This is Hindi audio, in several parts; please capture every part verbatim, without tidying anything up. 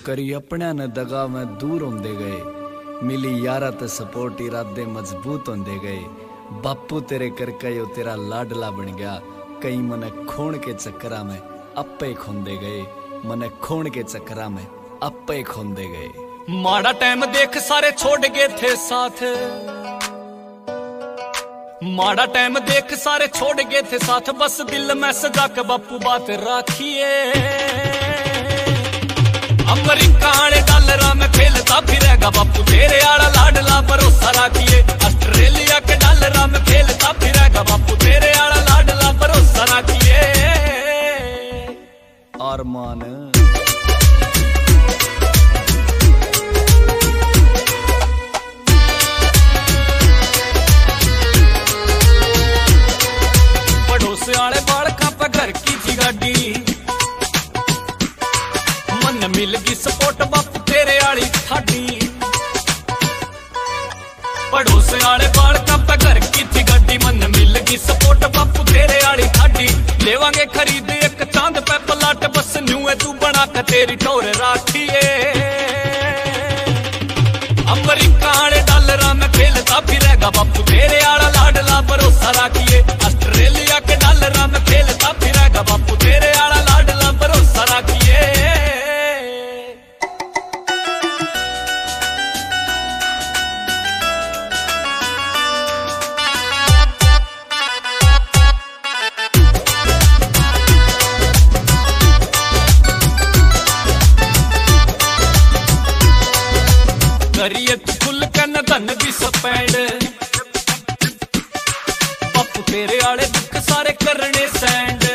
करी अपने ने दगा में दूर होंदे गए, मिली यारा ते सपोर्ट इरादे मजबूत होंदे गए। बापू तेरे करके यो तेरा लाडला बन गया, कई मने खोण के चक्करा में अपे खोंदे गए, मने खोण के चक्करा में अपे खोंदे गए। माड़ा टाइम देख सारे छोड़ गए थे साथ, माड़ा टाइम देख सारे छोड़ गए थे साथ, बस दिल में सजा के बापू बात राखिए। अमरीका आले डॉलरा में खेलता फिरेगा बापू तेरे आला लाडला भरोसा राखिए। ऑस्ट्रेलिया के डॉलरा में खेलता फिरेगा बापू तेरे आला लाडला भरोसा राखिए। अरमान पड़ोस आले बालका पे घर की थी गाड़ी, मन मिल गई सपोर्ट बापू तेरे आली थाडी। पड़ोस आले बालका पे घर की थी गाड़ी, मन मिल गई सपोर्ट बापू तेरे आली थाडी। लेवांगे खरीद एक चांद पे पलाट, बस न्यू है तू बना के तेरी टोर राखिए। अमरीका आले डॉलरा में खेलता फिरेगा बापू तेरे आला लाडला भरोसा राखिए। ऑस्ट्रेलिया के डॉलरा में खेलता फिरेगा बापू तेरे आला लाडला भरोसा राखिए। करिए तू खुल के न धन भी स्पेंड, बापू तेरे आले दुख सारे करने सैंड।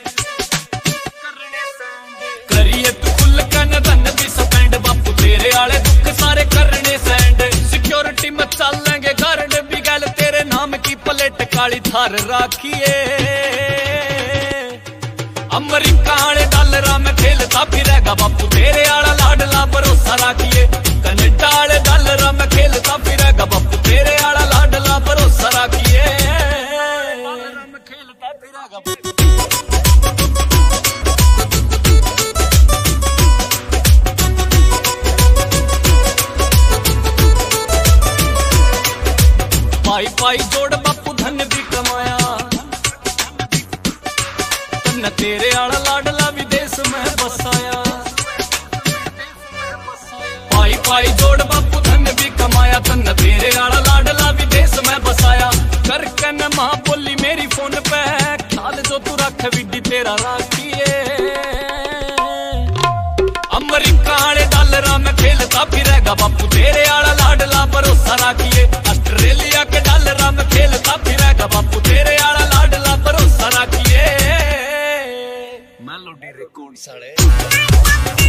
करिए तू खुल के न धन भी स्पेंड, बापू तेरे आले दुख सारे करने सैंड। सिक्योरिटी में चलेंगे गार्ड भी गल, तेरे नाम की प्लेट काली थार राखिए। अमरीका आले डॉलरा में खेलता फिरेगा बापू तेरे आला लाडला भरोसा राखिए। कनाडा आले डॉलरा में खेलता फिरेगा बापू तेरे आला लाडला भरोसा राखिए। खेलता फिरेगा पाई पाई जोड़ बापू धन भी कमाया, तन तेरे आला लाडला विदेश में बसाया। पाई पाई जोड़ बापू धन भी कमाया, तन तेरे आला लाडला विदेश में बसाया। करके न मां बोली मेरी फोन पे, ख्याल जो तू रख विडी तेरा राखिए। अमरीका आले डॉलरा में खेलता फिरेगा बापू तेरे आला लाडला भरोसा राखिए। ऑस्ट्रेलिया के डॉलरा में खेलता फिरेगा बापू तेरे आला लाडला भरोसा राखिए। मेलोडी रिकॉर्ड साले।